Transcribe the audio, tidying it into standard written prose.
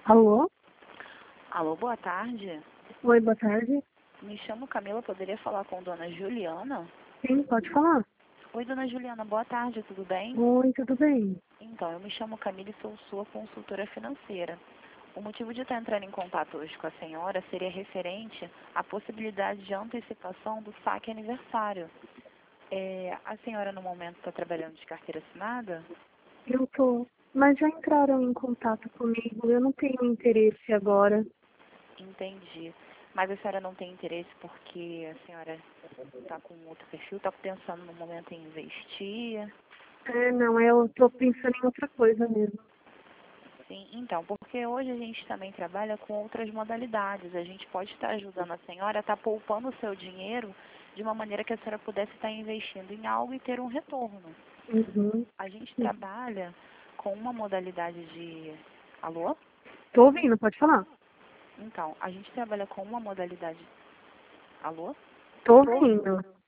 Alô? Alô, boa tarde. Oi, boa tarde. Me chamo Camila, poderia falar com dona Juliana? Sim, pode falar. Oi, dona Juliana, boa tarde, tudo bem? Oi, tudo bem? Então, eu me chamo Camila e sou sua consultora financeira. O motivo de estar entrando em contato hoje com a senhora seria referente à possibilidade de antecipação do saque aniversário. A senhora, no momento, está trabalhando de carteira assinada? Eu tô. Mas já entraram em contato comigo. Eu não tenho interesse agora. Entendi. Mas a senhora não tem interesse porque a senhora está com outro perfil, está pensando no momento em investir? Não, eu tô pensando em outra coisa mesmo. Sim, então, porque hoje a gente também trabalha com outras modalidades. A gente pode estar ajudando a senhora a estar poupando o seu dinheiro de uma maneira que a senhora pudesse estar investindo em algo e ter um retorno. Uhum. A gente trabalha com uma modalidade de... Alô? Tô ouvindo, pode falar. Então, a gente trabalha com uma modalidade... Alô? Tô ouvindo.